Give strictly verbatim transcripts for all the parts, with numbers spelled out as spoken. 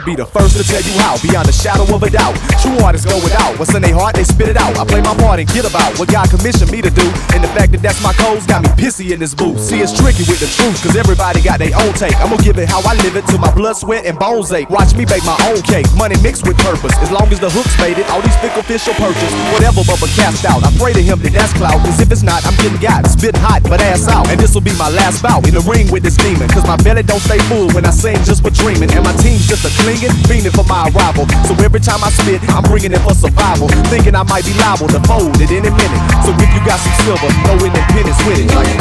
I'll be the first to tell you how, beyond a shadow of a doubt. True artists go without what's in their heart, they spit it out. I play my part and get about what God commissioned me to do, and the fact that that's my codes got me pissy in this booth. See, it's tricky with the truth, cause everybody got their own take. I'm gonna give it how I live it till my blood, sweat, and bones ache. Watch me bake my own cake, money mixed with purpose. As long as the hook's made it, all these fickle fish will purchase whatever but cast out. I pray to him that that's clout, cause if it's not, I'm getting got, spitting hot, but ass out. And this'll be my last bout in the ring with this demon, cause my belly don't stay full when I sing just for dreaming. And my team's just a clinging, fiending for my arrival. So every time I spit, I'm bringing it for survival, thinking I might be liable to fold at any minute. So if you got some silver, no independence with it. Like,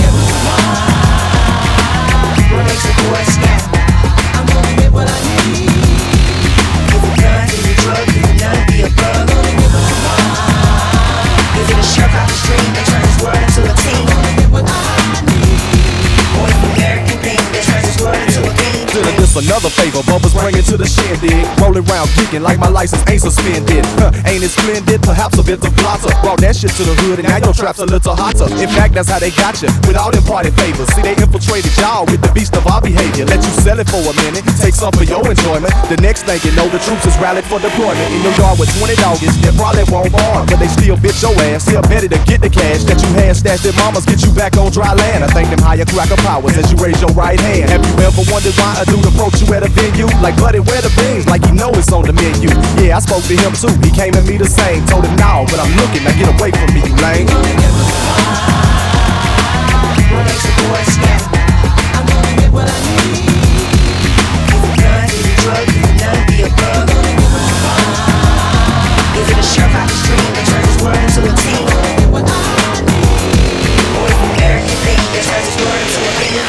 what makes a boy snap? I'm gonna get what I need. Is it gun, is it drug, is it none, be a bug? Gonna get what I want. Is it a shark off the street that turns his word into a team? Gonna get what I need. Or is it American thing that turns his word into a theme? Feeling this another favor, Bubba's bringing to the shindig. Rolling around geeking like my license ain't suspended. Huh, ain't it splendid? Perhaps a bit of blotter. Brought that shit to the hood and now your trap's a little hotter. In fact, that's how they got you, with all them party favors. See, they infiltrated y'all with the beast of our behavior. Let you sell it for a minute, take some for your enjoyment. The next thing you know, the troops is rallied for deployment. In your yard with twenty doggies, they probably won't arm, but they still bitch your ass. Still better to get the cash that you had stashed at mama's, get you back on dry land. I thank them higher cracker powers as you raise your right hand. Have you ever wondered why a dude approach you at a venue? Like, buddy, where the beans? Like he know it's on the menu. Yeah, I spoke to him too, he came at me the same. Told him no, but I'm looking, now get away from me, you lame. What makes a boy snap? I'm gonna get what I need. Is it gun, is it drug, is it none, be a bug? Gonna get what I want. Is it a shark off the street that turns his word into a team? Gonna get what I need. Or is it American thing that turns his word into a theme?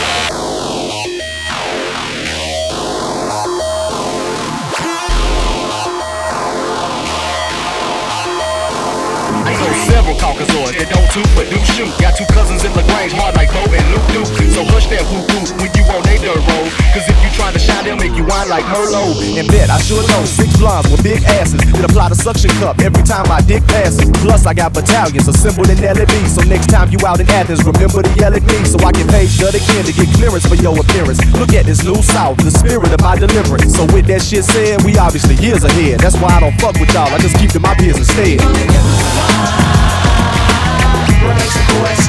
Several Caucasoids that don't toot but do shoot. Got two cousins in LaGrange, hard like Bo and Luke Duke. So hush that whoop whoop when you on they dirt road, cause if you try to shine, they'll make you whine like Merlot. And bet I sure know six blondes with big asses that apply the suction cup every time my dick passes. Plus I got battalions assembled in L A B, so next time you out in Athens, remember to yell at me so I can page Dud again to get clearance for your appearance. Look at this new South, the spirit of my deliverance. So with that shit said, we obviously years ahead. That's why I don't fuck with y'all, I just keep to my peers instead. What makes a boy